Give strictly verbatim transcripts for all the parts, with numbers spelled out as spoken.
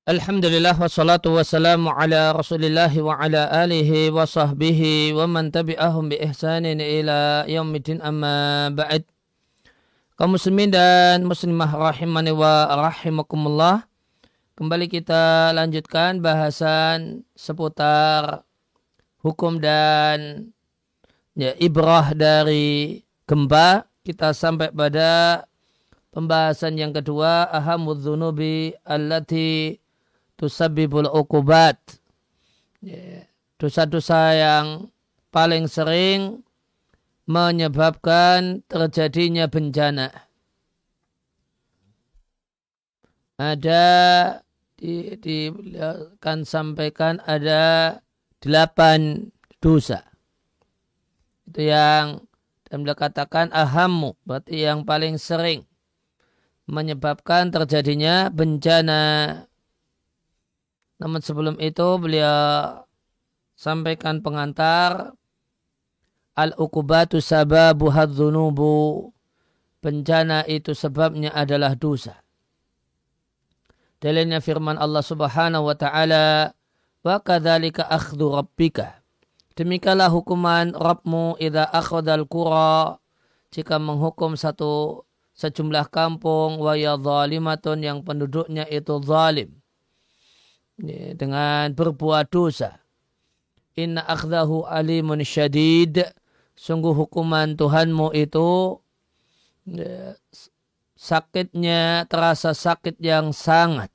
Alhamdulillah wassalatu wassalamu ala rasulillah wa ala alihi wa sahbihi wa man tabi'ahum bi ihsanin ila yaumiddin amma ba'd. Kaum muslimin dan muslimah rahimani wa rahimakumullah. Kembali kita lanjutkan bahasan seputar hukum dan ya, ibrah dari gempa. Kita sampai pada pembahasan yang kedua, ahamudz dzunubi allati tusabbibul uqubat. Ya, dosa-dosa yang paling sering menyebabkan terjadinya bencana. Ada di, di akan sampaikan ada delapan dosa. Itu yang dan beliau katakan ahammu, berarti yang paling sering menyebabkan terjadinya bencana. Namun sebelum itu beliau sampaikan pengantar, al-uqubatu sababuhadz dzunubu, bencana itu sebabnya adalah dosa. Dalilnya firman Allah Subhanahu wa taala, wa kadzalika akhdhu rabbika, demikianlah hukuman Rabbmu idza akhadhal qura, jika menghukum satu sejumlah kampung, wa ya zalimatun, yang penduduknya itu zalim, dengan berbuat dosa. Inna akhdahu alimun syadid, sungguh hukuman Tuhanmu itu ya, sakitnya terasa sakit yang sangat.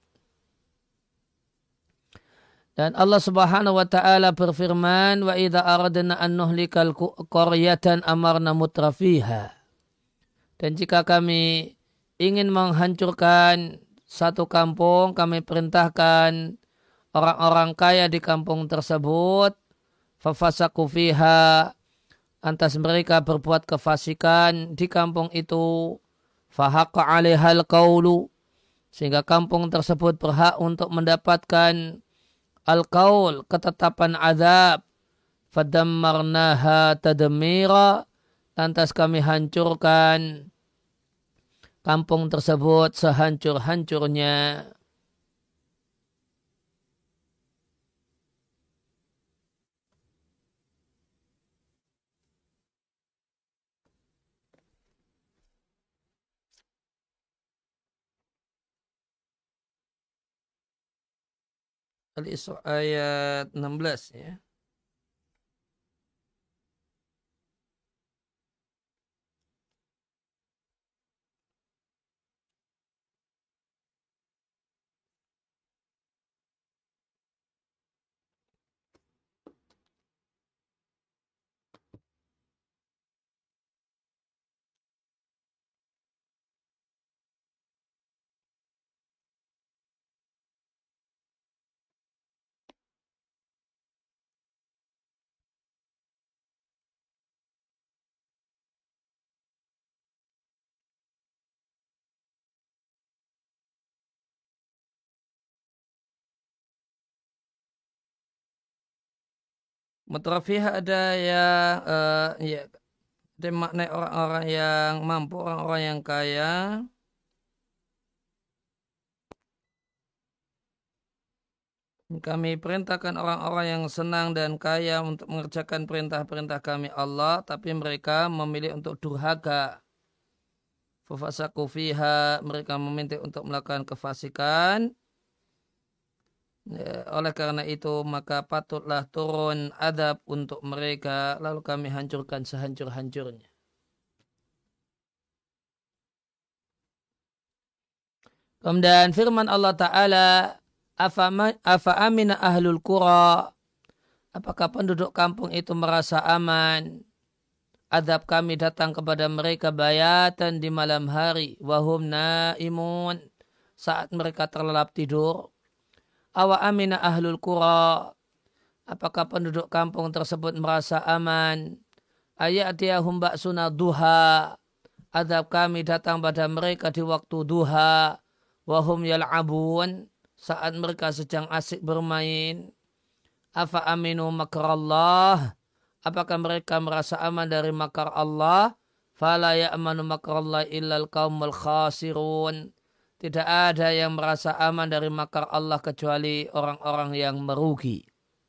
Dan Allah Subhanahu wa taala berfirman, wa idza aradna an nuhlikal qaryatan amarna mutrafiha, dan jika kami ingin menghancurkan satu kampung, kami perintahkan orang-orang kaya di kampung tersebut, fafasaku fiha, antas mereka berbuat kefasikan di kampung itu, fahaqqa 'alaihal qaulu, sehingga kampung tersebut berhak untuk mendapatkan al-qaul, ketetapan azab, fadammarnaha tadmira, lantas kami hancurkan kampung tersebut sehancur-hancurnya. Al-Isra ayat enam belas ya. Mutrafiha ada yang uh, ya, ada makna orang-orang yang mampu, orang-orang yang kaya. Kami perintahkan orang-orang yang senang dan kaya untuk mengerjakan perintah-perintah kami Allah, tapi mereka memilih untuk durhaka. Fafasaku fiha, mereka memilih untuk melakukan kefasikan. Ya, oleh karena itu maka patutlah turun adab untuk mereka, lalu kami hancurkan sehancur-hancurnya. Kemudian firman Allah Ta'ala, afa amina ahlul qura, apakah penduduk kampung itu merasa aman? Adab kami datang kepada mereka bayatan di malam hari, wahum naimun, saat mereka terlelap tidur. Awa amina ahlul qura, apakah penduduk kampung tersebut merasa aman? Ayatiyahum ba'suna duha, adab kami datang pada mereka di waktu duha, wahum yal'abun, saat mereka sedang asik bermain. Afa aminu makrallah, apakah mereka merasa aman dari makar Allah? Fala ya'manu makrallah illal qaumul khasirun, tidak ada yang merasa aman dari makar Allah kecuali orang-orang yang merugi.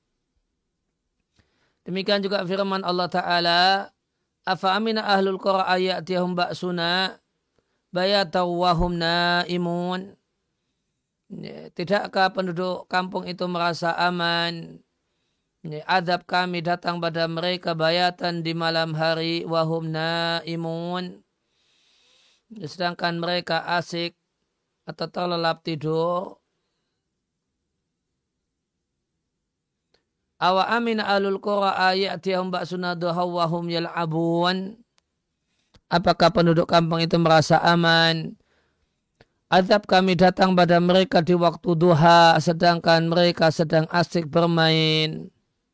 Demikian juga firman Allah Ta'ala, Afa amina ahlul qura ayatihum ba'suna bayataw wahum naimun. Tidakkah penduduk kampung itu merasa aman? Azab kami datang pada mereka bayatan di malam hari wahum naimun. Sedangkan mereka asik atau terlelap tidur. Awa amina ahlul qura ayatihum ba'suna duhaw wahum yal'abun. Apakah penduduk kampung itu merasa aman? Azab kami datang pada mereka di waktu duha, sedangkan mereka sedang asik bermain.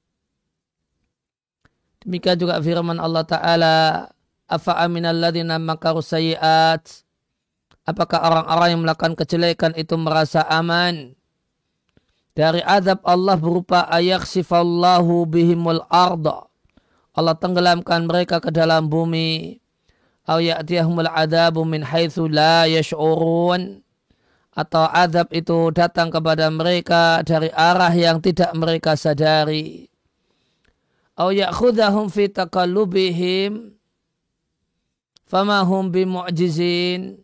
Demikian juga firman Allah Ta'ala, Afa aminal ladhina makaru sayyi'at. Apakah orang-orang yang melakukan kejelekan itu merasa aman dari azab Allah berupa ayaksifallahu bihimul arda. Allah tenggelamkan mereka ke dalam bumi. Aw ya'tiyahumul adabu min haitsu la yash'urun, atau azab itu datang kepada mereka dari arah yang tidak mereka sadari. Aw ya'khudhahum fi taqallubihim fama hum bimu'jizin,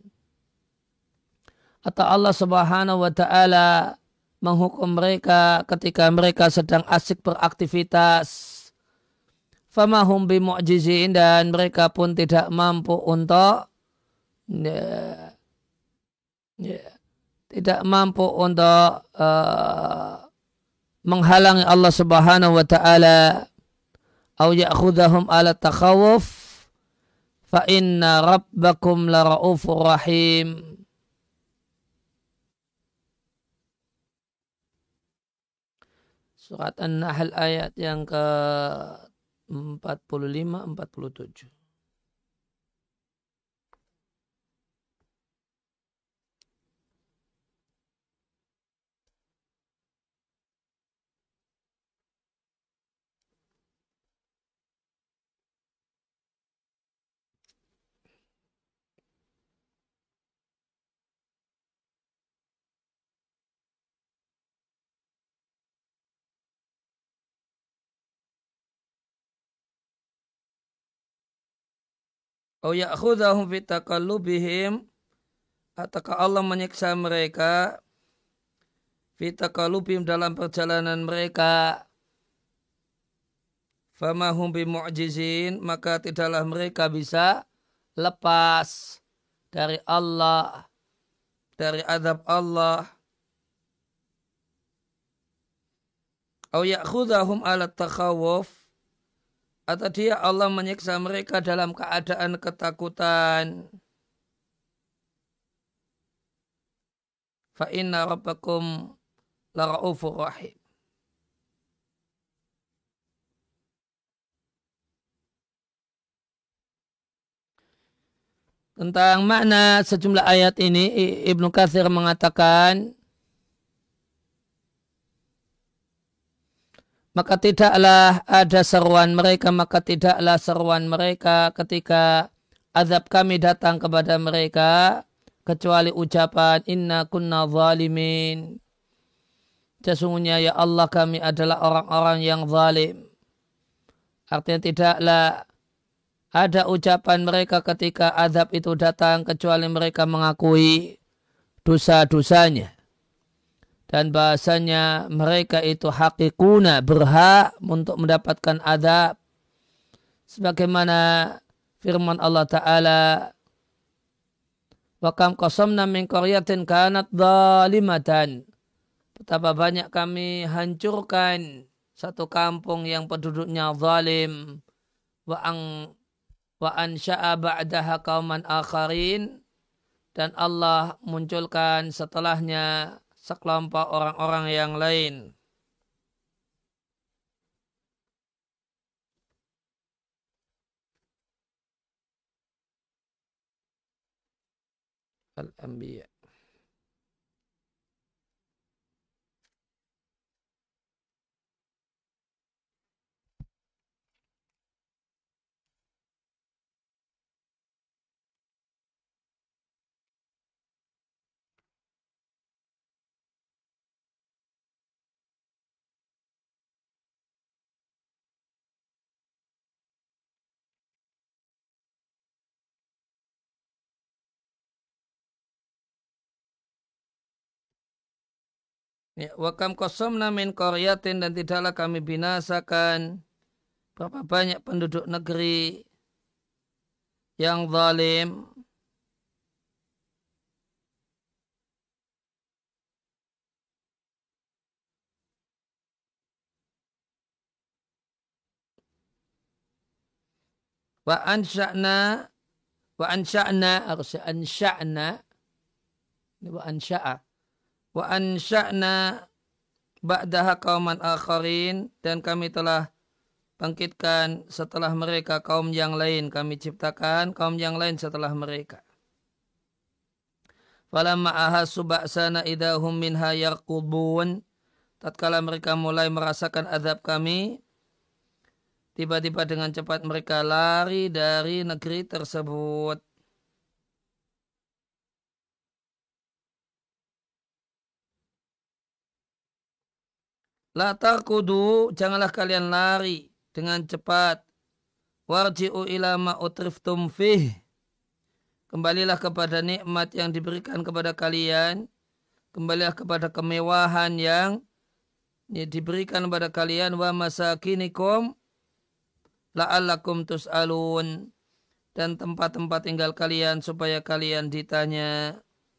atau Allah Subhanahu wa taala menghukum mereka ketika mereka sedang asik beraktivitas. Famahum bimu'jizin, dan mereka pun tidak mampu untuk ya, ya, tidak mampu untuk uh, menghalangi Allah Subhanahu wa taala. Au ya'khudhahum ala takhawuf fa inna rabbakum la raufur rahim. Surat An-Nahl ayat yang ke empat puluh lima empat puluh tujuh. Au ya'khudhahum fi taqallubihim, ataukah Allah menyiksa mereka fi taqallubihim dalam perjalanan mereka. Famahum bimu'jizin, maka tidaklah mereka bisa lepas dari Allah, dari azab Allah. Au ya'khudhahum ala takhawuf, atau dia Allah menyiksa mereka dalam keadaan ketakutan. Fa inna rabbakum la raufur rahim. Tentang makna sejumlah ayat ini, Ibnu Katsir mengatakan, maka tidaklah ada seruan mereka, maka tidaklah seruan mereka ketika azab kami datang kepada mereka, kecuali ucapan inna kunna zalimin. Sesungguhnya ya Allah, kami adalah orang-orang yang zalim. Artinya tidaklah ada ucapan mereka ketika azab itu datang kecuali mereka mengakui dosa-dosanya. Dan bahasanya mereka itu hakikuna, berhak untuk mendapatkan azab. Sebagaimana firman Allah Ta'ala, wa kam qasamna min qaryatin kanat zalimatan. Betapa banyak kami hancurkan satu kampung yang penduduknya zalim. Wa ang wa ansya'a ba'daha qauman akharin, dan Allah munculkan setelahnya sekelompok orang-orang yang lain. Al-Anbiya. Ya, wa kam qasamna min qaryatin, dan tidaklah kami binasakan berapa banyak penduduk negeri yang zalim. Wa ansha'na wa ansha'na harusnya ansha'na wa ansha'a wa ansha'na ba'daha qauman akharin, dan kami telah bangkitkan setelah mereka kaum yang lain, kami ciptakan kaum yang lain setelah mereka. Falamma ahasu ba'sana idahum minha yarqubun, tatkala mereka mulai merasakan azab kami, tiba-tiba dengan cepat mereka lari dari negeri tersebut. La tarkudu, janganlah kalian lari dengan cepat. Warji'u ila ma utriftum fih, kembalilah kepada nikmat yang diberikan kepada kalian. Kembalilah kepada kemewahan yang diberikan kepada kalian. Wa masakinikum la'allakum tus'alun, dan tempat-tempat tinggal kalian supaya kalian ditanya.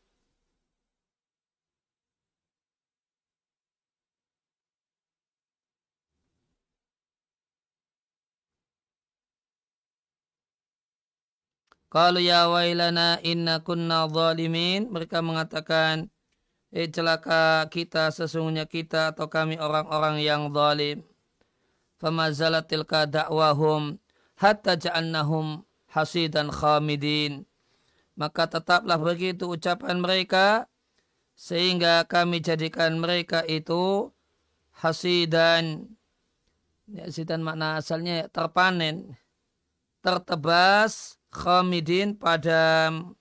Qalu ya wailana inna kunna zalimin, mereka mengatakan, eh celaka kita, sesungguhnya kita atau kami orang-orang yang zalim. Famazalat tilka da'wahum hatta ja'annahum hasidan khamidin, maka tetaplah begitu ucapan mereka sehingga kami jadikan mereka itu hasidan. Hasidan makna asalnya terpanen, tertebas, khamidin padam.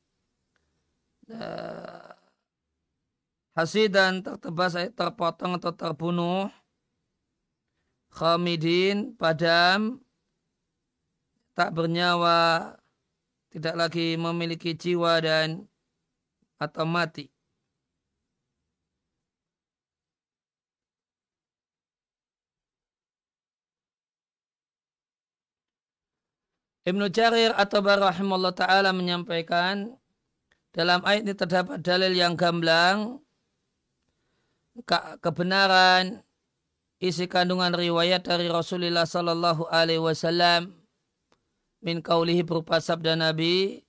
Uh, hasidan tertebas, terpotong atau terbunuh. Khamidin padam, tak bernyawa, tidak lagi memiliki jiwa dan atau mati. Ibnu Jarir at-Tabari rahimahullah ta'ala menyampaikan, dalam ayat ini terdapat dalil yang gamblang ke- kebenaran isi kandungan riwayat dari Rasulullah sallallahu alaihi wasallam min qaulihi, berupa sabda Nabi,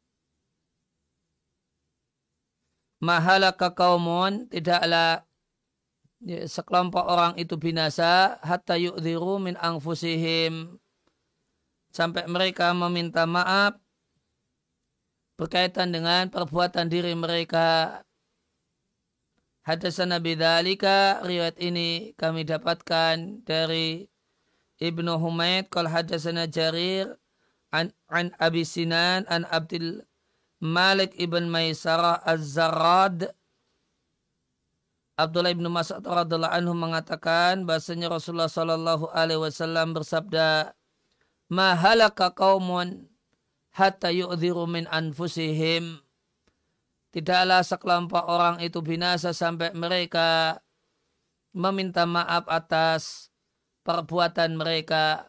mahalaka qaumun, tidaklah sekelompok orang itu binasa, hatta yu'dhiru min anfusihim, sampai mereka meminta maaf berkaitan dengan perbuatan diri mereka. Hadatsana bidzalika, riwayat ini kami dapatkan dari Ibnu Humaid, qala hadatsana Jarir an, an Abi Sinan an Abdul Malik ibn Maisarah Az-Zarrad. Abdullah ibn Mas'ud radhiyallahu anhu mengatakan bahasanya Rasulullah sallallahu alaihi wasallam bersabda, ma halaka qaumun hatta yu'dhiru min anfusihim, tidaklah sekelompok orang itu binasa sampai mereka meminta maaf atas perbuatan mereka.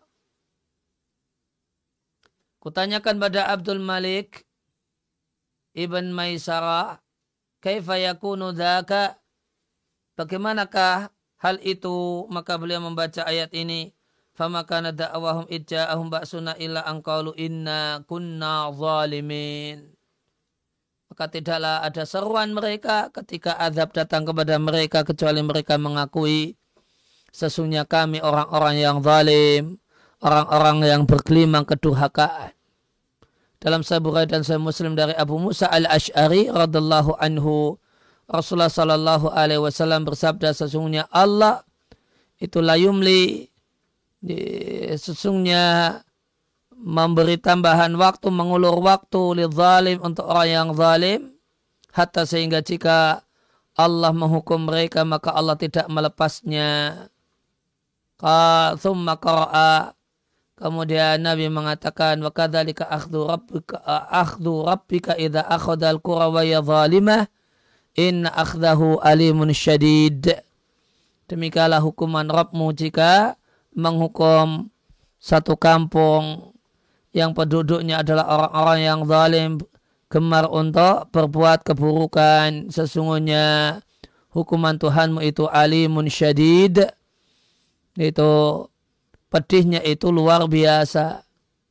Kutanyakan pada Abdul Malik ibn Maisarah, kaifa yakunu dzaka, bagaimanakah hal itu? Maka beliau membaca ayat ini, fama kana da'wahum idja'ahum ba'suna illa an qalu inna kunna zalimin. Maka tidaklah ada seruan mereka ketika azab datang kepada mereka kecuali mereka mengakui sesungguhnya kami orang-orang yang zalim, orang-orang yang bergelimang kedurhakaan. Dalam Sahih Bukhari dan Sahih Muslim dari Abu Musa al-Ash'ari radhiyallahu anhu, Rasulullah sallallahu alaihi wasallam bersabda, sesungguhnya Allah itu la yumli, sesungguhnya memberi tambahan waktu, mengulur waktu li zalim, untuk orang yang zalim, hatta sehingga jika Allah menghukum mereka maka Allah tidak melepasnya. Thumma qara'a, kemudian Nabi mengatakan, wa kadzalika akhdhu rabbika akhdhu rabbika idza akhadha al-qura wa hiya zalimah inna akhdahu alimun syadid. Demikianlah hukuman Rabbmu jika menghukum satu kampung yang penduduknya adalah orang-orang yang zalim, gemar untuk berbuat keburukan. Sesungguhnya hukuman Tuhanmu itu alimun syadid, itu pedihnya itu luar biasa.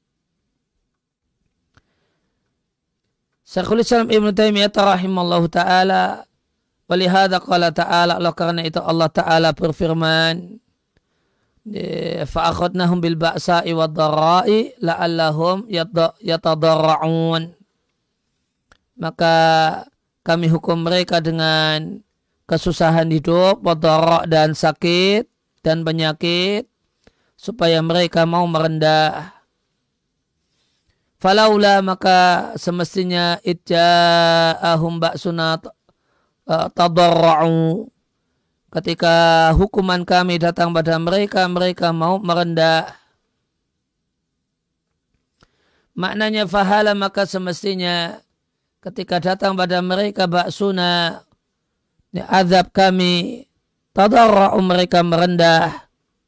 Syekhul Islam Ibnu Taimiyah rahimallahu taala, walihada qala ta'ala, Allah karena itu Allah Ta'ala berfirman, fa'akhadnahum bil ba'sa'i wad dharra'i la'allahum yatadarra'un. Maka kami hukum mereka dengan kesusahan hidup, wad dharra' dan sakit dan penyakit, supaya mereka mau merendah. Falaula, maka semestinya idja'ahum ba'suna tadarra'u, ketika hukuman kami datang pada mereka, mereka mau merendah. Maknanya fahala, maka semestinya ketika datang pada mereka ba'suna, azab kami, tadarra'u, mereka merendah.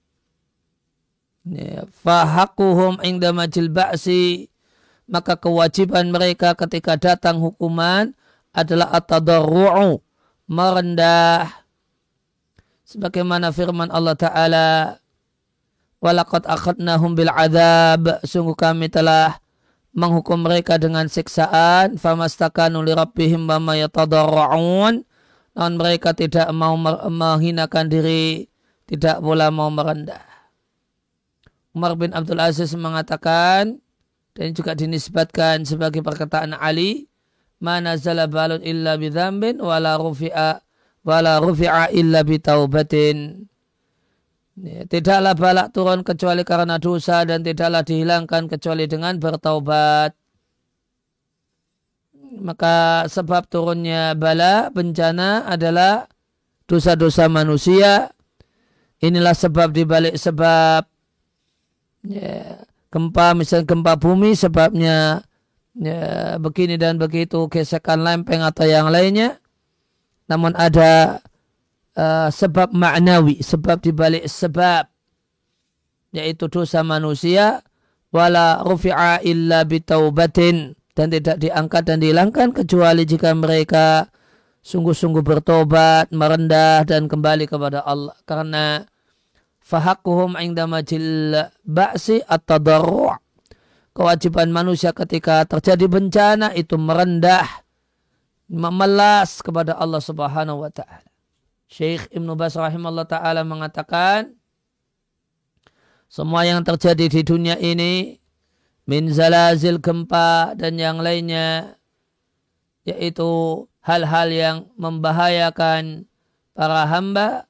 Fahaquhum inda majil ba'si, maka kewajiban mereka ketika datang hukuman adalah at-tadarru'u, merendah. Sebagaimana firman Allah Ta'ala, walaqad akhadnahum bil adzab, sungguh kami telah menghukum mereka dengan siksaan, famastakanu li rabbihim wa ma yatadarra'un, namun mereka tidak mau menghinakan diri, tidak pula mau merendah. Umar bin Abdul Aziz mengatakan, dan juga dinisbatkan sebagai perkataan Ali, ma nazala balun illa bidzambin wala rufi'a wala rufi'a illa bitaubatin. Tidaklah balak turun kecuali karena dosa, dan tidaklah dihilangkan kecuali dengan bertaubat. Maka sebab turunnya bala, bencana adalah dosa-dosa manusia. Inilah sebab dibalik sebab ya, gempa, misalnya gempa bumi, sebabnya ya, begini dan begitu, gesekan lempeng atau yang lainnya. Namun ada uh, sebab maknawi, sebab dibalik sebab, yaitu dosa manusia. Wala rufi'a illa bitaubatin, dan tidak diangkat dan dihilangkan kecuali jika mereka sungguh-sungguh bertobat, merendah dan kembali kepada Allah. Karena fahaquhum inda majil ba'si at-tadarru', kewajiban manusia ketika terjadi bencana itu merendah, memelas kepada Allah Subhanahu wa taala. Syekh Ibnu Baz rahimahullah taala mengatakan, semua yang terjadi di dunia ini, min zalazil, gempa dan yang lainnya, yaitu hal-hal yang membahayakan para hamba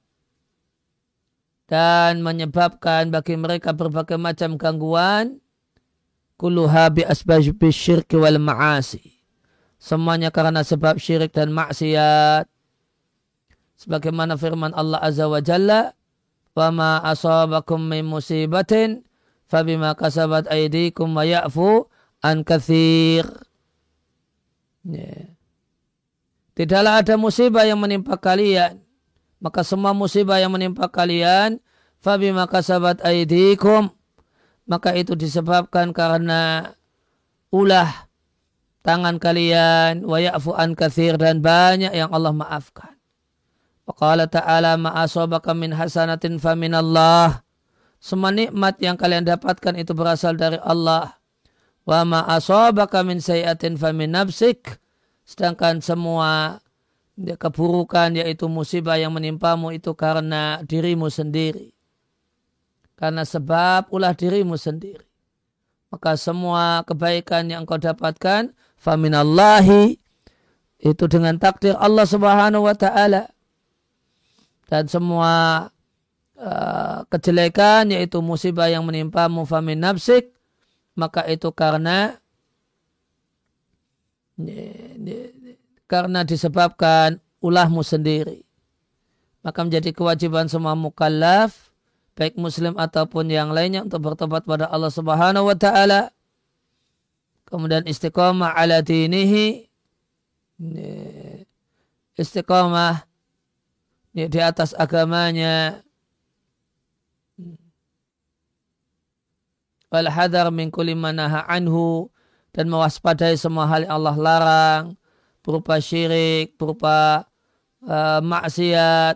dan menyebabkan bagi mereka berbagai macam gangguan, kulluha bi asbabi syirki wal ma'asi, semuanya karena sebab syirik dan maksiat. Sebagaimana firman Allah Azza wa Jalla, wa ma asabakum min musibatin fabima kasabat aydikum wa ya'fu an katsir. Yeah. Tidaklah ada musibah yang menimpa kalian, maka semua musibah yang menimpa kalian, fabima kasabat aydikum, maka itu disebabkan karena ulah tangan kalian, wa ya'fu an katsir, dan banyak yang Allah maafkan. Wa qala ta'ala ma asabaka min hasanatin faminallah, semua nikmat yang kalian dapatkan itu berasal dari Allah. Wa ma asabaka min sayyi'atin famin nafsik, sedangkan semua keburukan yaitu musibah yang menimpamu itu karena dirimu sendiri, karena sebab ulah dirimu sendiri. Maka semua kebaikan yang kau dapatkan faminallahi, itu dengan takdir Allah Subhanahu wa taala. Dan semua uh, kejelekan yaitu musibah yang menimpamu famin nafsik, maka itu karena karena disebabkan ulahmu sendiri. Maka menjadi kewajiban semua mukallaf, baik muslim ataupun yang lainnya, untuk bertobat pada Allah Subhanahu wa taala, kemudian istiqamah ala dinihi, istiqamah di atas agamanya. Wal hadar min kulli ma naha anhu, dan mewaspadai semua hal yang Allah larang berupa syirik, berupa uh, maksiat,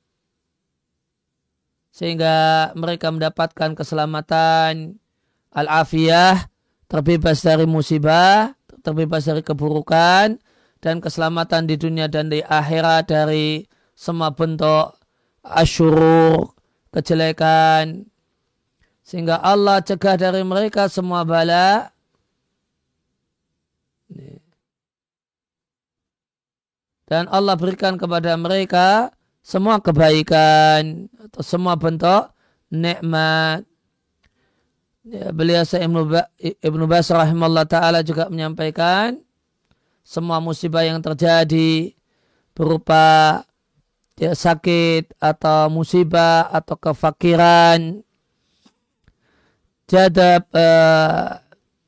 sehingga mereka mendapatkan keselamatan, al-afiyah, terbebas dari musibah, terbebas dari keburukan, dan keselamatan di dunia dan di akhirat dari semua bentuk asyurur, kejelekan, sehingga Allah cegah dari mereka semua bala. Dan Allah berikan kepada mereka semua kebaikan atau semua bentuk nikmat. Ya, beliau Ibnu ba, Ibnu Bas rahimahullah ta'ala juga menyampaikan semua musibah yang terjadi berupa ya, sakit atau musibah atau kefakiran, jadab, uh,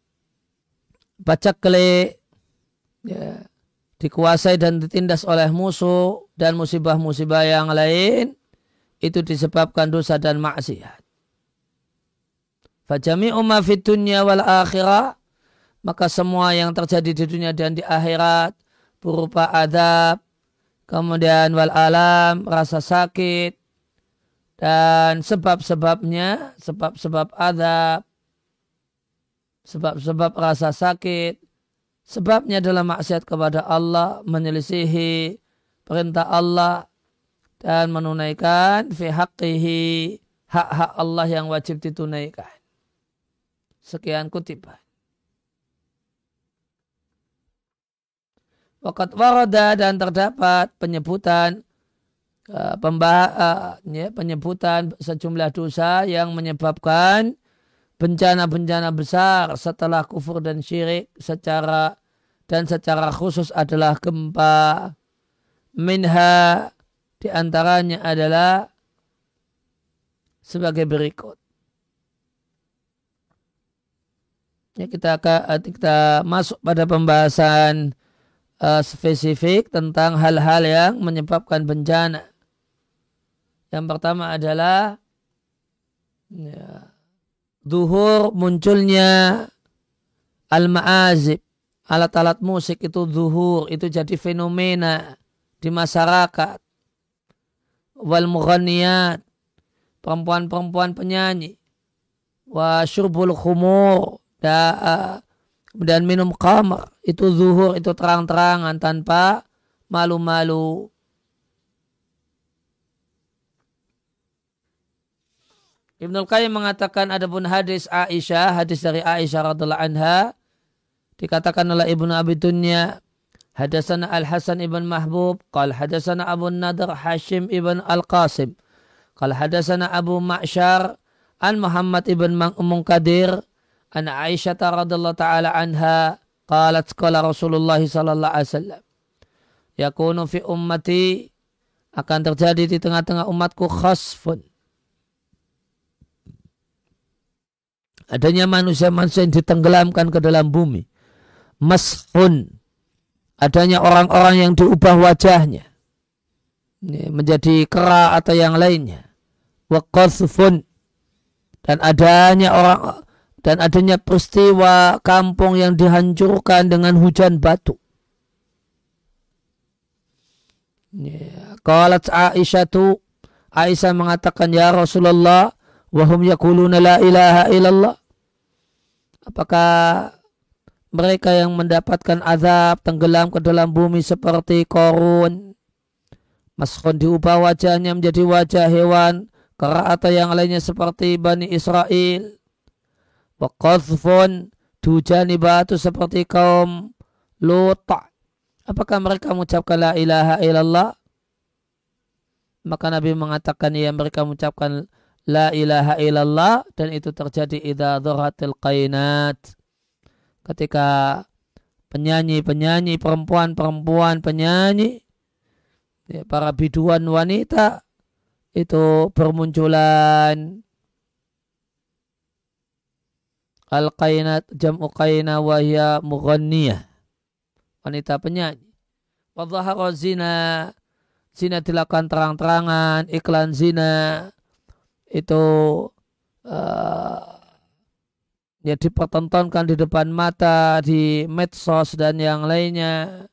pacaklik, ya, dikuasai dan ditindas oleh musuh, dan musibah-musibah yang lain itu disebabkan dosa dan maksiat. Fajami'u ma fid dunya wal akhirah, maka semua yang terjadi di dunia dan di akhirat berupa adab, kemudian wal alam, rasa sakit, dan sebab-sebabnya, sebab-sebab adab, sebab-sebab rasa sakit, sebabnya adalah maksiat kepada Allah, menyelisihi perintah Allah, dan menunaikan fi haqqihi, hak-hak Allah yang wajib ditunaikan. Sekian kutipan. Waqad warada, dan terdapat penyebutan uh, pembah, uh, ya, penyebutan sejumlah dosa yang menyebabkan bencana-bencana besar setelah kufur dan syirik, secara dan secara khusus adalah gempa. Minha, diantaranya adalah sebagai berikut. Ya, kita kita masuk pada pembahasan uh, spesifik tentang hal-hal yang menyebabkan bencana. Yang pertama adalah ya, zuhur, munculnya al-ma'azib, alat-alat musik itu zuhur, itu jadi fenomena di masyarakat. Wal mughanniyat, perempuan-perempuan penyanyi. Wa syurbul khumur, dan, dan minum khamr, itu zuhur, itu terang-terangan tanpa malu-malu. Ibnul Qayyim mengatakan adapun hadis Aisyah, hadis dari Aisyah radhiallahu anha, dikatakan oleh Ibnu Abi Dunya, hadasana Al-Hasan ibn Mahbub, qal hadasana Abu Nadr Hashim ibn Al-Qasim, qal hadasana Abu Ma'syar an Muhammad ibn Munkadir an Aisyah radhiallahu ta'ala anha, qalat qala Rasulullah sallallahu alaihi wasallam, yakunu fi ummati, akan terjadi di tengah-tengah umatku khasfun, adanya manusia-manusia yang ditenggelamkan ke dalam bumi. Mashun, adanya orang-orang yang diubah wajahnya menjadi kera atau yang lainnya. Wa qadhfun, dan adanya orang dan adanya peristiwa kampung yang dihancurkan dengan hujan batu. Qalat Aisyah tu, Aisyah mengatakan, ya Rasulullah, wahum yaquluna la ilaha illallah, apakah mereka yang mendapatkan azab tenggelam ke dalam bumi seperti Qarun, Mashun, diubah wajahnya menjadi wajah hewan kera atau yang lainnya seperti Bani Israel, wa qadhfun, dihujani batu seperti kaum Lut, apakah mereka mengucapkan la ilaha illallah? Maka Nabi mengatakan, ya, mereka mengucapkan la ilaha illallah, dan itu terjadi idza dharatil qainat, ketika penyanyi-penyanyi, perempuan-perempuan penyanyi, ya, para biduan wanita itu bermunculan. Al-qainat jam'u qaina wa hiya mughanniyah, wanita penyanyi. Wadhahara zina, zina dilakukan terang-terangan, iklan zina itu uh, ya dipertontonkan di depan mata, di medsos dan yang lainnya.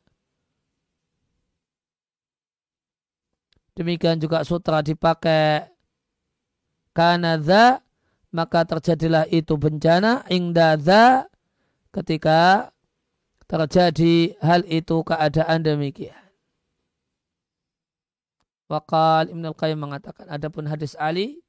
Demikian juga sutra dipakai. Karena dha, maka terjadilah itu bencana. Ingda dha, ketika terjadi hal itu, keadaan demikian. Waqal Ibnu Al-Qayyim mengatakan, adapun hadis Ali,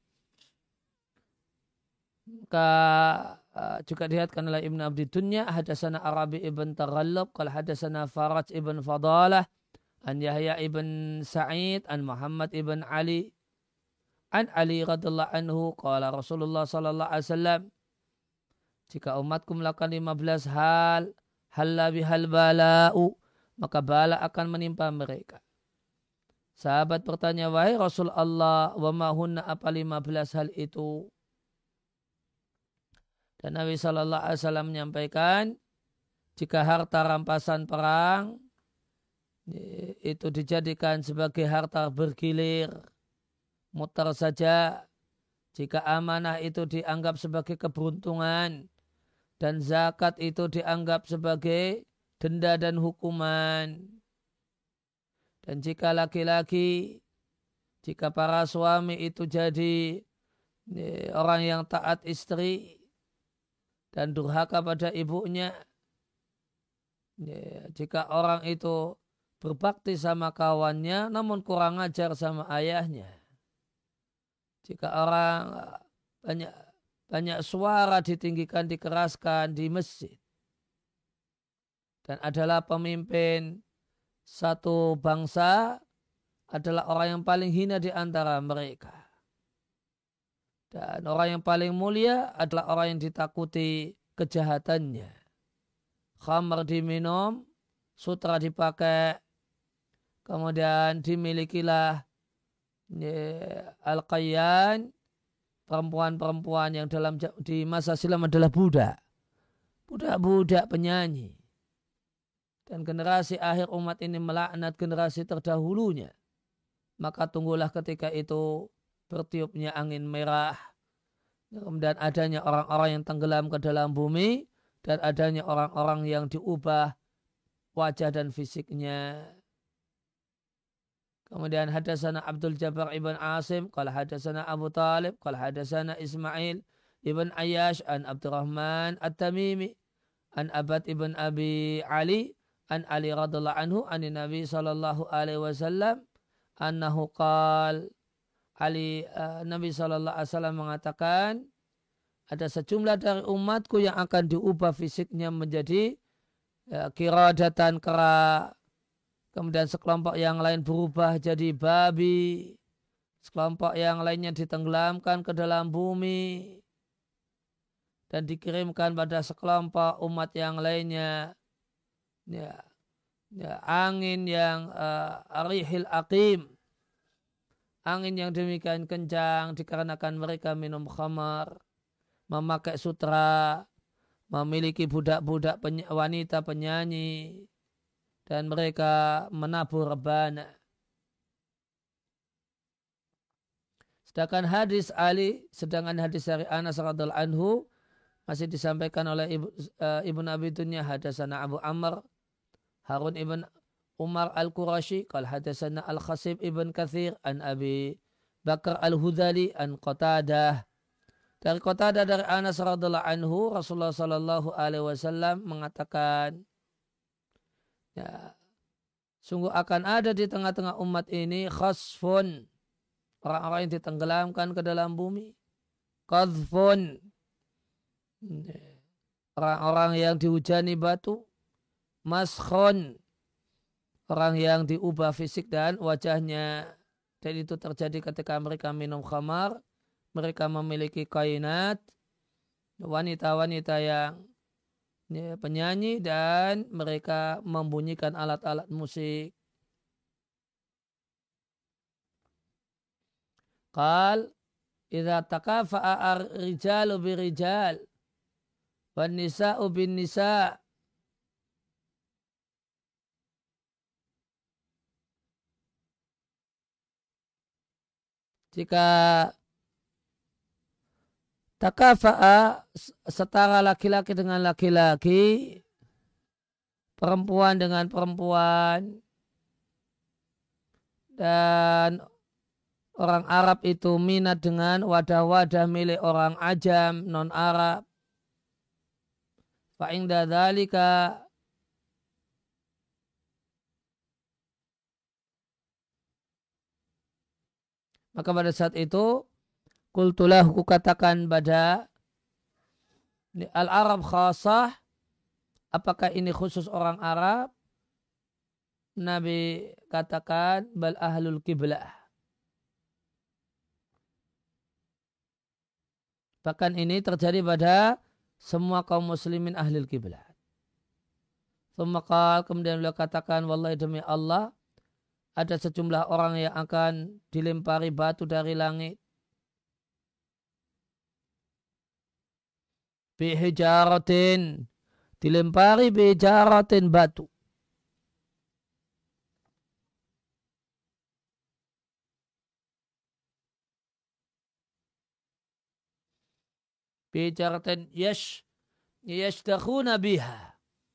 maka uh, juga dilihatkan oleh Ibnu Abdi Dunya, hadasana Arabi ibn Taghallab, qala hadasana Faraj ibn Fadalah, an Yahya ibn Sa'id, an Muhammad ibn Ali, an Ali radhiyallahu anhu, qala Rasulullah sallallahu alaihi wasallam, jika umatku melakukan lima belas hal, halla bihal bala'u, maka bala akan menimpa mereka. Sahabat bertanya, wahai Rasul Allah, wa ma hunna, apa lima belas hal itu? Dan Nabi sallallahu alaihi wasallam menyampaikan, jika harta rampasan perang itu dijadikan sebagai harta bergilir, muter saja. Jika amanah itu dianggap sebagai keberuntungan, dan zakat itu dianggap sebagai denda dan hukuman. Dan jika laki-laki, jika para suami itu jadi orang yang taat istri dan durhaka pada ibunya, jika orang itu berbakti sama kawannya namun kurang ajar sama ayahnya, jika orang banyak banyak suara ditinggikan, dikeraskan di masjid, dan adalah pemimpin satu bangsa, adalah orang yang paling hina di antara mereka. Dan orang yang paling mulia adalah orang yang ditakuti kejahatannya. Khamr diminum, sutra dipakai, kemudian dimilikilah al-qayyan, perempuan-perempuan yang dalam di masa silam adalah budak. Budak-budak penyanyi. Dan generasi akhir umat ini melaknat generasi terdahulunya. Maka tunggulah ketika itu bertiupnya angin merah. Dan adanya orang-orang yang tenggelam ke dalam bumi. Dan adanya orang-orang yang diubah wajah dan fisiknya. Kemudian hadasana Abdul Jabbar ibn Asim. Qala hadasana Abu Talib. Qala hadasana Ismail ibn Ayyash. An Abdurrahman At-Tamimi. An Abad ibn Abi Ali. An Ali radhiallahu anhu. An Nabi sallallahu alaihi wasallam. Annahu qal. Ali uh, Nabi sallallahu alaihi wasallam mengatakan, ada sejumlah dari umatku yang akan diubah fisiknya menjadi uh, kiradatan kera. Kemudian sekelompok yang lain berubah jadi babi. Sekelompok yang lainnya ditenggelamkan ke dalam bumi. Dan dikirimkan pada sekelompok umat yang lainnya. Ya, ya, angin yang uh, arihil aqim. Angin yang demikian kencang dikarenakan mereka minum khamar, memakai sutra, memiliki budak-budak peny- wanita penyanyi, dan mereka menabur rebana. Sedangkan hadis Ali, sedangkan hadis dari Anas radhiallahu anhu masih disampaikan oleh Ibu, uh, Ibnu Abi Dunya, hadasana Abu Amr, Harun ibn Umar al-Qurashi, qala hadatsana al-Khasib ibn Katsir an Abi Bakar al-Hudali an Qatadah. Dari Qatadah dari Anas radhiallahu anhu, Rasulullah sallallahu alaihi wasallam mengatakan, ya, sungguh akan ada di tengah-tengah umat ini khasfun, orang-orang yang ditenggelamkan ke dalam bumi, qadhfun, orang-orang yang dihujani batu, maskhun, orang yang diubah fisik dan wajahnya. Dan itu terjadi ketika mereka minum khamar. Mereka memiliki kainat. Wanita-wanita yang ya, penyanyi. Dan mereka membunyikan alat-alat musik. Qal idza takafa'a ar-rijalu birijal wan nisa'u bin nisa'. Jika takafa'a setara laki-laki dengan laki-laki, perempuan dengan perempuan, dan orang Arab itu minat dengan wadah-wadah milik orang Ajam, non-Arab. Fa'inda dzalika maka pada saat itu qultulah, ku katakan pada al-Arab khasah, apakah ini khusus orang Arab? Nabi katakan bal ahlul kiblah. Bahkan ini terjadi pada semua kaum muslimin ahlul kiblah. Thumma kemudian beliau katakan, wallahi demi Allah, ada sejumlah orang yang akan dilempari batu dari langit. Bihijaratin, dilempari bihijaratin batu. Bihijaratin yash, yashtakhuna biha.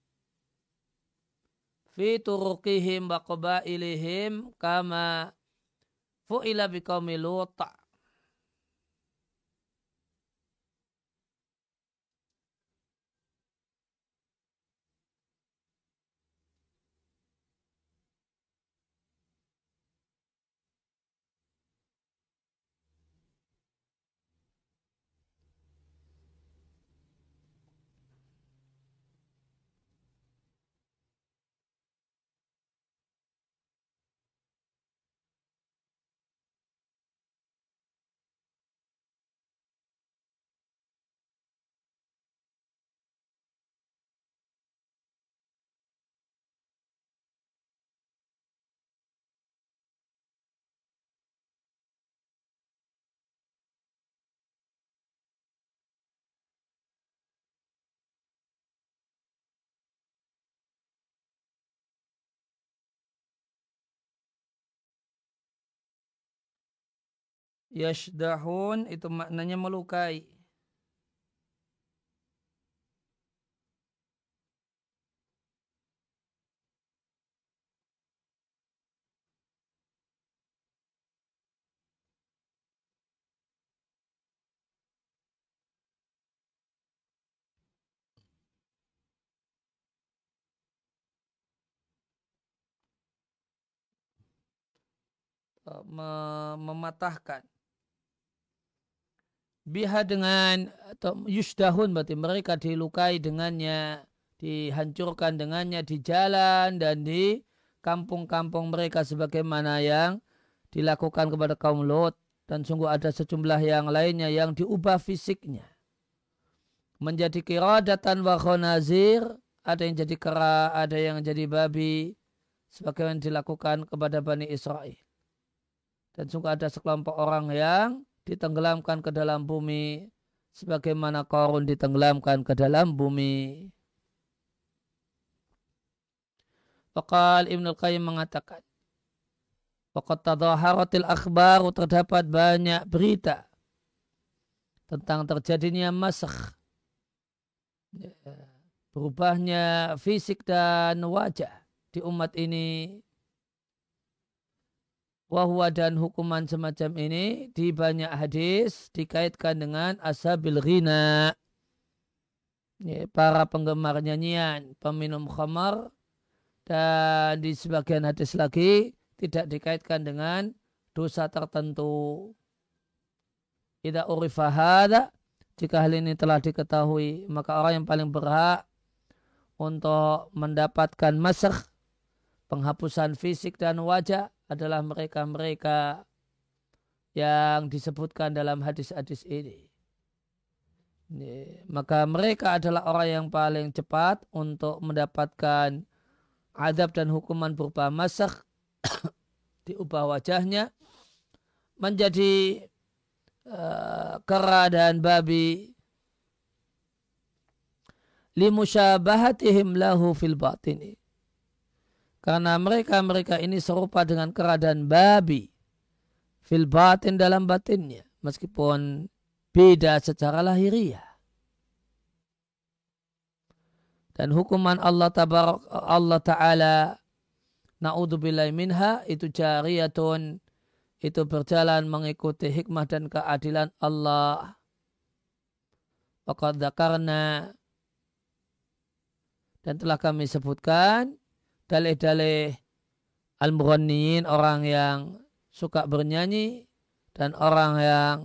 Fi turuqihim wa qabailihim kama fu'ila biqaumi Lut. Yashdahun itu maknanya melukai. Mematahkan. Biha dengan, atau yusdahun berarti mereka dilukai dengannya, dihancurkan dengannya di jalan dan di kampung-kampung mereka sebagaimana yang dilakukan kepada kaum Lot. Dan sungguh ada sejumlah yang lainnya yang diubah fisiknya menjadi qiradatan wa khonazir, ada yang jadi kera, ada yang jadi babi, sebagaimana dilakukan kepada Bani Israel. Dan sungguh ada sekelompok orang yang ditenggelamkan ke dalam bumi sebagaimana Qarun ditenggelamkan ke dalam bumi. Faqal Ibnul Qayyim mengatakan, faqad tadaharatil akhbar, terdapat banyak berita tentang terjadinya masakh, berubahnya fisik dan wajah di umat ini. Wahwa, dan hukuman semacam ini di banyak hadis dikaitkan dengan ashabil ghina, para penggemar nyanyian, peminum khamar, dan di sebagian hadis lagi tidak dikaitkan dengan dosa tertentu. Idza urifa hadza, jika hal ini telah diketahui, maka orang yang paling berhak untuk mendapatkan masakh, penghapusan fisik dan wajah, adalah mereka-mereka yang disebutkan dalam hadis-hadis ini. Ini. Maka mereka adalah orang yang paling cepat untuk mendapatkan azab dan hukuman berupa masakh, diubah wajahnya menjadi uh, kera dan babi, limusyabahatihim lahu fil batini, karena mereka-mereka ini serupa dengan kera dan babi fil batin dalam batinnya, meskipun beda secara lahiriah. Dan hukuman Allah tabarak Allah Ta'ala na'udzubillahi minha itu jariyatun, itu berjalan mengikuti hikmah dan keadilan Allah. Waqad dzakarna, dan telah kami sebutkan dalih-dalih al-mughanniyin, orang yang suka bernyanyi dan orang yang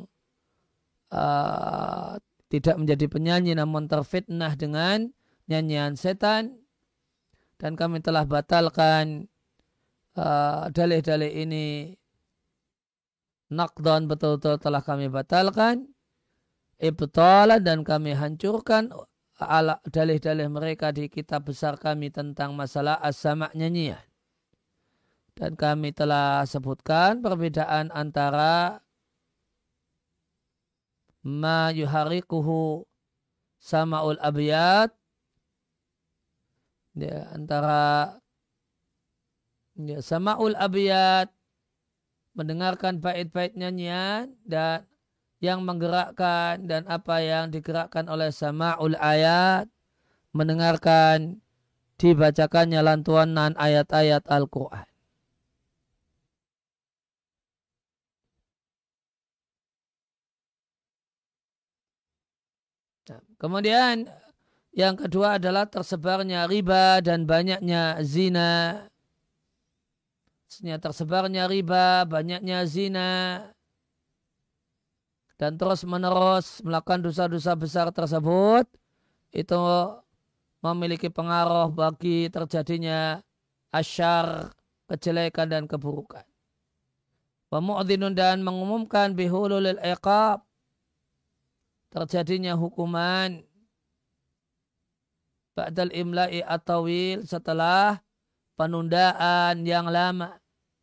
uh, tidak menjadi penyanyi namun terfitnah dengan nyanyian setan. Dan kami telah batalkan uh, dalih-dalih ini naqdan, betul-betul telah kami batalkan, ibtalan, dan kami hancurkan ala dalih-dalih mereka di kitab besar kami tentang masalah as-sama' nyanyian. Dan kami telah sebutkan perbedaan antara ma yuharikuhu sama'ul abiyat, ya, antara ya, sama'ul abiyat, mendengarkan bait-bait nyanyian, dan yang menggerakkan, dan apa yang digerakkan oleh sama'ul ayat, mendengarkan dibacakannya lantunan ayat-ayat Al-Quran. Nah, kemudian yang kedua adalah tersebarnya riba dan banyaknya zina. Tersebarnya riba, banyaknya zina, dan terus menerus melakukan dosa-dosa besar tersebut, itu memiliki pengaruh bagi terjadinya asyar, kejelekan dan keburukan. Wa mu'dhinun, dan mengumumkan bihululil iqab, terjadinya hukuman ba'dal imla'i at-tawil, setelah penundaan yang lama.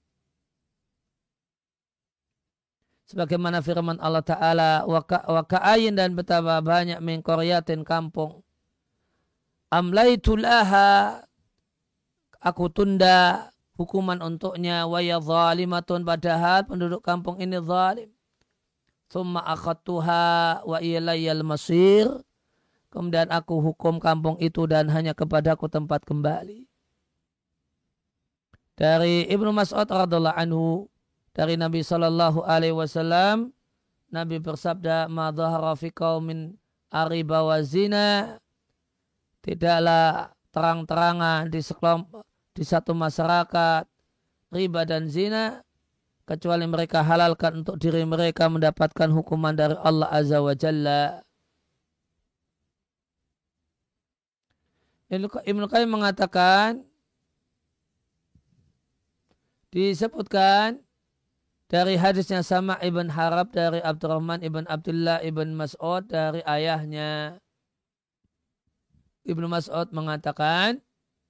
Sebagaimana firman Allah Ta'ala, wa ka'ayin, dan betapa banyak min qaryatin, kampung, amlaitu laha, aku tunda hukuman untuknya, wa ya zalimatun, padahal penduduk kampung ini zalim. Thumma akhadtuha wa ilayyal masir, kemudian aku hukum kampung itu dan hanya kepadaku tempat kembali. Dari Ibnu Mas'ud radhiyallahu anhu, dari Nabi Shallallahu Alaihi Wasallam, Nabi bersabda, "Ma dhahara fi qaumin ariba wa zina." Tidaklah terang-terangan di sekelompok, di satu masyarakat, riba dan zina, kecuali mereka halalkan untuk diri mereka mendapatkan hukuman dari Allah Azza wa Jalla. Ibnu Qayyim mengatakan, disebutkan dari hadisnya Sama' ibn Harab dari Abdurrahman ibn Abdullah ibn Mas'ud dari ayahnya. Ibnu Mas'ud mengatakan,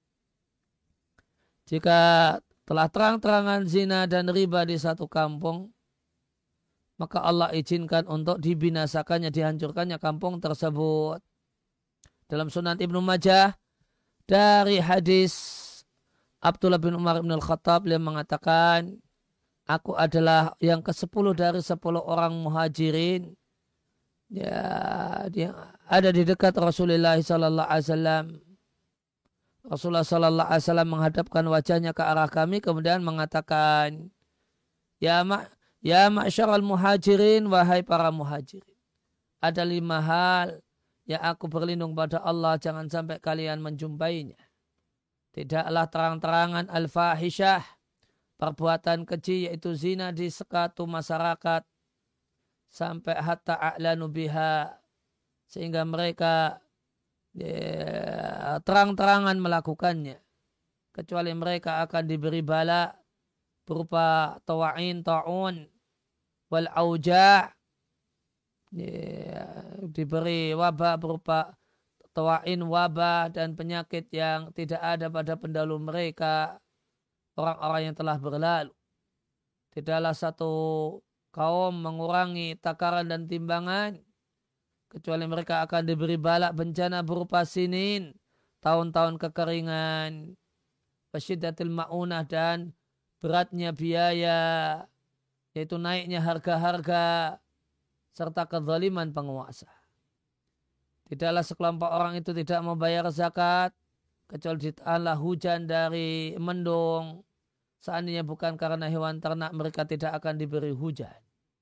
jika telah terang-terangan zina dan riba di satu kampung, maka Allah izinkan untuk dibinasakannya, dihancurkannya kampung tersebut. Dalam Sunan Ibnu Majah dari hadis Abdullah bin Umar bin Al-Khattab, beliau mengatakan, aku adalah yang kesepuluh dari sepuluh orang muhajirin. Ya, dia ada di dekat Rasulullah Sallallahu Alaihi Wasallam. Rasulullah Sallallahu Alaihi Wasallam menghadapkan wajahnya ke arah kami, kemudian mengatakan, Ya ma, ya ma'syaral muhajirin, wahai para muhajirin, ada lima hal yang aku berlindung pada Allah, jangan sampai kalian menjumpainya. Tidaklah terang-terangan al-fahishah, perbuatan keji yaitu zina, di sekatu masyarakat sampai hatta a'lanu biha, sehingga mereka ya, terang-terangan melakukannya, kecuali mereka akan diberi bala berupa tawa'in, ta'un, wal auja', ya, diberi wabah berupa tawa'in, wabah dan penyakit yang tidak ada pada pendahulu mereka, orang-orang yang telah berlalu. Tidaklah satu kaum mengurangi takaran dan timbangan, kecuali mereka akan diberi balak bencana berupa sinin, tahun-tahun kekeringan, wasyiddatil ma'unah, dan beratnya biaya, yaitu naiknya harga-harga serta kezaliman penguasa. Tidaklah sekelompok orang itu tidak membayar zakat kecuali ditahanlah hujan dari mendung. Seandainya bukan karena hewan ternak mereka tidak akan diberi hujan.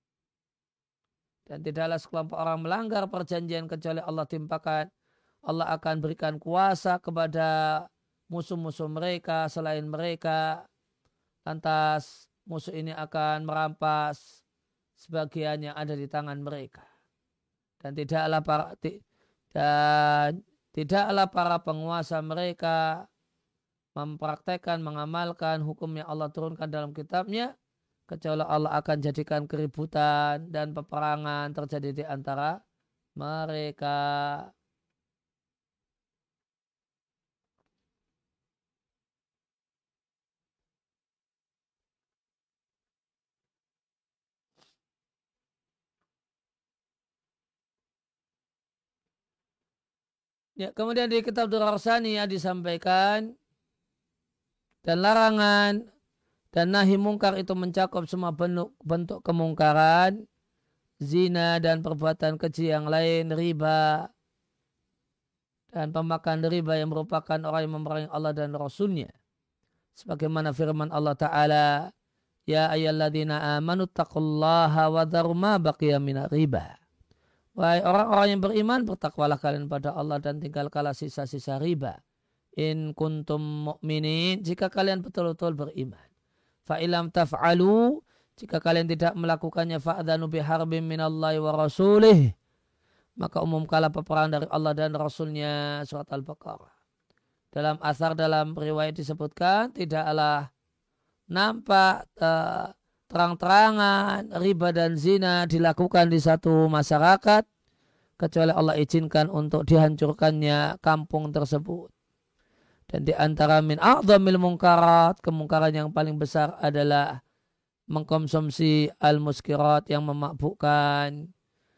Dan tidaklah sekelompok orang melanggar perjanjian kecuali Allah timpakan. Allah akan berikan kuasa kepada musuh-musuh mereka selain mereka. Lantas musuh ini akan merampas sebagian yang ada di tangan mereka. Dan tidaklah para dan tidaklah para penguasa mereka mempraktekkan, mengamalkan hukum yang Allah turunkan dalam kitabnya, kecuali Allah akan jadikan keributan dan peperangan terjadi di antara mereka. Ya, kemudian di kitab Durar Saniyah disampaikan dan larangan dan nahi mungkar itu mencakup semua bentuk, bentuk kemungkaran, zina dan perbuatan keji yang lain, riba dan pemakan riba yang merupakan orang yang memerangi Allah dan Rasulnya. Sebagaimana firman Allah Ta'ala, ya ayyalladzina amanu taqullaha wa dharu ma baqiya minar riba. Wahai orang-orang yang beriman, bertakwalah kalian pada Allah dan tinggalkanlah sisa-sisa riba. In kuntum mu'minin, jika kalian betul-betul beriman. Fa'ilam taf'alu, jika kalian tidak melakukannya, fa'adhanu biharbim minallahi wa rasulih, maka umumkanlah peperangan dari Allah dan Rasulnya. Surat Al-Baqarah. Dalam asar, dalam riwayat disebutkan, tidaklah nampak uh, terang-terangan riba dan zina dilakukan di satu masyarakat kecuali Allah izinkan untuk dihancurkannya kampung tersebut. Dan di antara min a'dhamil munkarat, kemungkaran yang paling besar adalah mengkonsumsi al-muskirat yang memabukkan,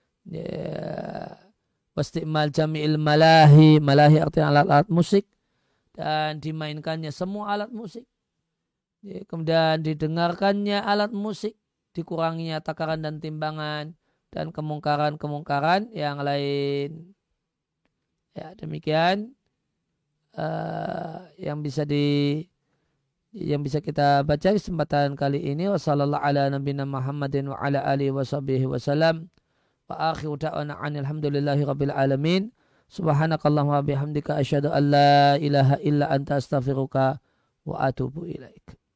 ya, wasti'mal jami'il malahi, malahi artinya alat-alat musik, dan dimainkannya semua alat musik. Ya, kemudian didengarkannya alat musik, dikuranginya takaran dan timbangan, dan kemungkaran-kemungkaran yang lain. Ya, demikian uh, yang bisa di yang bisa kita baca kesempatan kali ini. Wassallallahu ala nabiyina Muhammadin wa ala alihi washabihi wasallam. Wa akhiru da'wana alhamdulillahi rabbil alamin. Subhanakallahumma bihamdika asyhadu an la ilaha illa anta astaghfiruka wa atubu ilaik.